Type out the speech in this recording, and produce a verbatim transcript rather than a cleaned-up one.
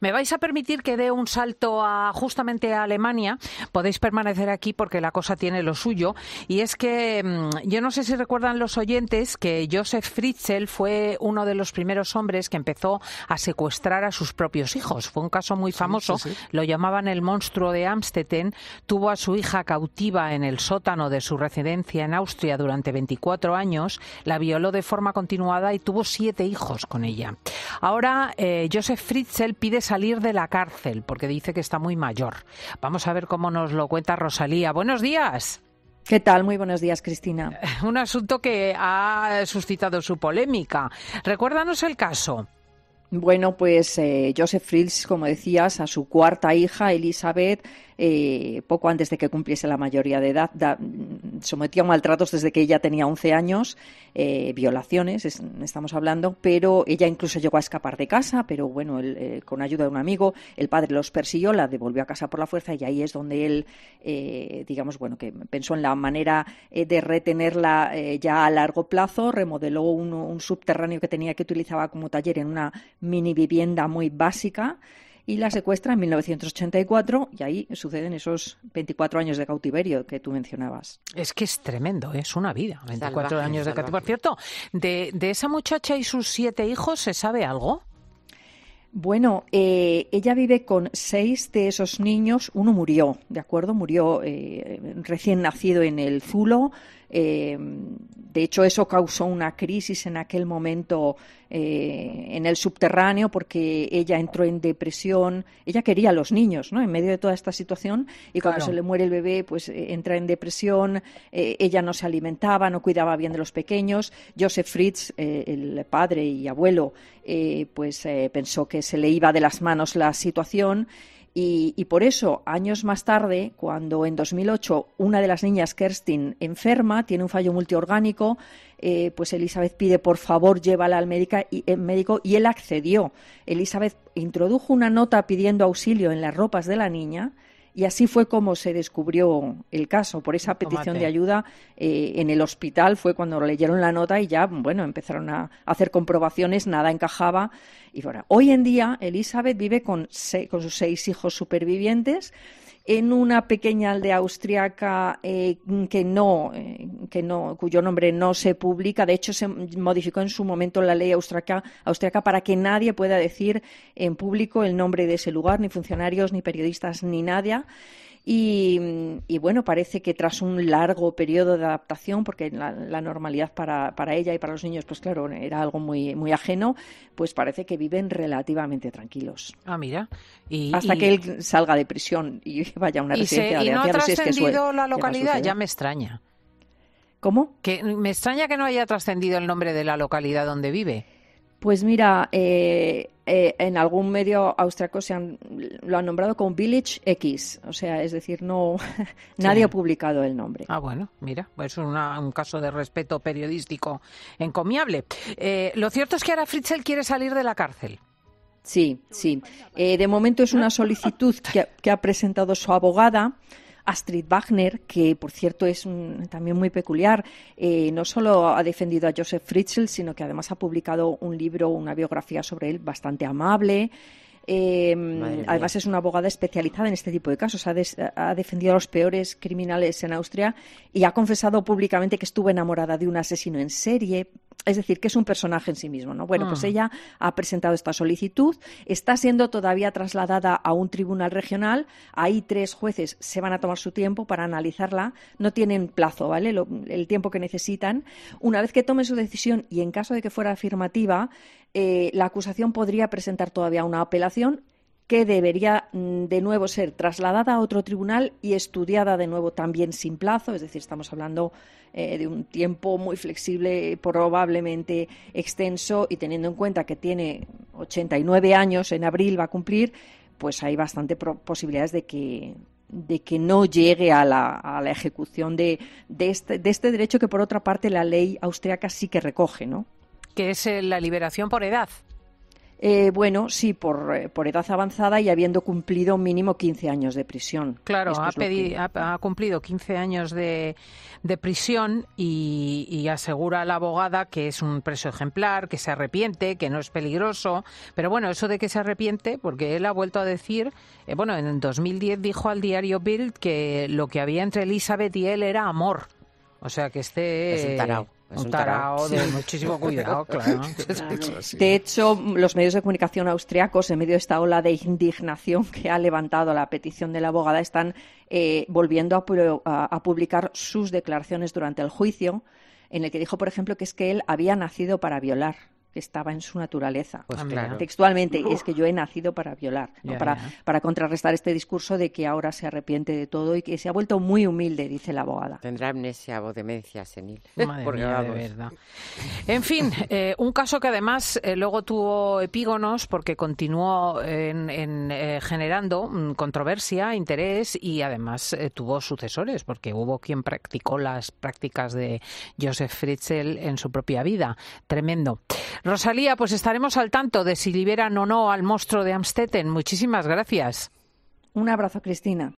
Me vais a permitir que dé un salto a justamente a Alemania. Podéis permanecer aquí porque la cosa tiene lo suyo. Y es que yo no sé si recuerdan los oyentes que Josef Fritzl fue uno de los primeros hombres que empezó a secuestrar a sus propios hijos. Fue un caso muy famoso. Sí, sí, sí. Lo llamaban el monstruo de Amstetten. Tuvo a su hija cautiva en el sótano de su residencia en Austria durante veinticuatro años. La violó de forma continuada y tuvo siete hijos con ella. Ahora eh, Josef Fritzl pide salir de la cárcel porque dice que está muy mayor. Vamos a ver cómo nos lo cuenta Rosalía. Buenos días. ¿Qué tal? Muy buenos días, Cristina. Un asunto que ha suscitado su polémica. Recuérdanos el caso. Bueno, pues eh, Josef Fritzl, como decías, a su cuarta hija, Elisabeth, eh, poco antes de que cumpliese la mayoría de edad, da, sometió a maltratos desde que ella tenía once años, eh, violaciones, es, estamos hablando, pero ella incluso llegó a escapar de casa, pero bueno, él, eh, con ayuda de un amigo, el padre los persiguió, la devolvió a casa por la fuerza y ahí es donde él, eh, digamos, bueno, que pensó en la manera eh, de retenerla eh, ya a largo plazo, remodeló un, un subterráneo que tenía que utilizaba como taller en una mini vivienda muy básica y la secuestra en mil novecientos ochenta y cuatro y ahí suceden esos veinticuatro años de cautiverio que tú mencionabas. Es que es tremendo, es una vida, veinticuatro salvaje, años de cautiverio. Por cierto, de, de esa muchacha y sus siete hijos, ¿se sabe algo? Bueno, eh, ella vive con seis de esos niños, uno murió, ¿de acuerdo? Murió eh, recién nacido en el Zulo. Eh, de hecho, eso causó una crisis en aquel momento eh, en el subterráneo porque ella entró en depresión. Ella quería a los niños, ¿no? En medio de toda esta situación y cuando claro. se le muere el bebé, pues eh, entra en depresión. Eh, ella no se alimentaba, no cuidaba bien de los pequeños. Josef Fritzl, eh, el padre y abuelo, eh, pues eh, pensó que se le iba de las manos la situación. Y, y por eso, años más tarde, cuando en dos mil ocho una de las niñas, Kerstin, enferma, tiene un fallo multiorgánico, eh, pues Elisabeth pide, por favor, llévala al médica y, eh, médico y él accedió. Elisabeth introdujo una nota pidiendo auxilio en las ropas de la niña y así fue como se descubrió el caso. Por esa petición Tomate. de ayuda eh, en el hospital fue cuando leyeron la nota y ya, bueno, empezaron a hacer comprobaciones, nada encajaba. Y bueno, hoy en día Elisabeth vive con, se, con sus seis hijos supervivientes en una pequeña aldea austriaca eh, que no, eh, que no, cuyo nombre no se publica. De hecho, se modificó en su momento la ley austriaca, austriaca para que nadie pueda decir en público el nombre de ese lugar, ni funcionarios, ni periodistas, ni nadie. Y, y bueno, parece que tras un largo periodo de adaptación, porque la, la normalidad para, para ella y para los niños, pues claro, era algo muy, muy ajeno, pues parece que viven relativamente tranquilos. Ah, mira. Y, Hasta y... que él salga de prisión y vaya a una y residencia se, de ¿Y no ha ancianos. trascendido Si es que la localidad? Ya Ya me extraña. ¿Cómo? Que me extraña que no haya trascendido el nombre de la localidad donde vive. Pues mira, eh, eh, en algún medio austriaco se han, lo han nombrado como Village X, o sea, es decir, no nadie sí. ha publicado el nombre. Ah, bueno, mira, pues es una, un caso de respeto periodístico encomiable. Eh, lo cierto es que ahora Fritzl quiere salir de la cárcel. Sí, sí. Eh, de momento es una solicitud que, que ha presentado su abogada, Astrid Wagner, que por cierto es un, también muy peculiar. Eh, no solo ha defendido a Josef Fritzl, sino que además ha publicado un libro, una biografía sobre él bastante amable. Eh, además es una abogada especializada en este tipo de casos. Ha, des, ha defendido a los peores criminales en Austria y ha confesado públicamente que estuvo enamorada de un asesino en serie. Es decir, que es un personaje en sí mismo, ¿no? Bueno, ah. pues ella ha presentado esta solicitud, está siendo todavía trasladada a un tribunal regional. Ahí tres jueces se van a tomar su tiempo para analizarla. No tienen plazo, ¿vale? Lo, el tiempo que necesitan. Una vez que tome su decisión y en caso de que fuera afirmativa, eh, la acusación podría presentar todavía una apelación que debería de nuevo ser trasladada a otro tribunal y estudiada de nuevo también sin plazo, es decir, estamos hablando eh, de un tiempo muy flexible, probablemente extenso, y teniendo en cuenta que tiene ochenta y nueve años, en abril va a cumplir, pues hay bastante pro- posibilidades de que de que no llegue a la, a la ejecución de, de, este, de este derecho que, por otra parte, la ley austriaca sí que recoge, ¿no? Que es la liberación por edad. Eh, bueno, sí, por, por edad avanzada y habiendo cumplido mínimo quince años de prisión. Claro, ha, es pedi- que... ha, ha cumplido quince años de, de prisión y, y asegura a la abogada que es un preso ejemplar, que se arrepiente, que no es peligroso. Pero bueno, eso de que se arrepiente, porque él ha vuelto a decir, eh, bueno, en dos mil diez dijo al diario Bild que lo que había entre Elizabeth y él era amor. O sea, que este... Es un tarao. Es un un tarao tarao. de Sí. muchísimo cuidado, claro. De hecho, los medios de comunicación austriacos, en medio de esta ola de indignación que ha levantado la petición de la abogada, están eh, volviendo a, pu- a, a publicar sus declaraciones durante el juicio, en el que dijo, por ejemplo, que es que él había nacido para violar, que estaba en su naturaleza. Pues Ah, claro. Textualmente, es que yo he nacido para violar, ¿no? Ya, para, ya. para contrarrestar este discurso de que ahora se arrepiente de todo y que se ha vuelto muy humilde, dice la abogada. Tendrá amnesia o demencia senil. Madre Porque, mía, de vamos, verdad. En fin, eh, un caso que además eh, luego tuvo epígonos porque continuó en, en, eh, generando mm, controversia, interés y además eh, tuvo sucesores porque hubo quien practicó las prácticas de Josef Fritzl en su propia vida. Tremendo. Rosalía, pues estaremos al tanto de si liberan o no al monstruo de Amstetten. Muchísimas gracias. Un abrazo, Cristina.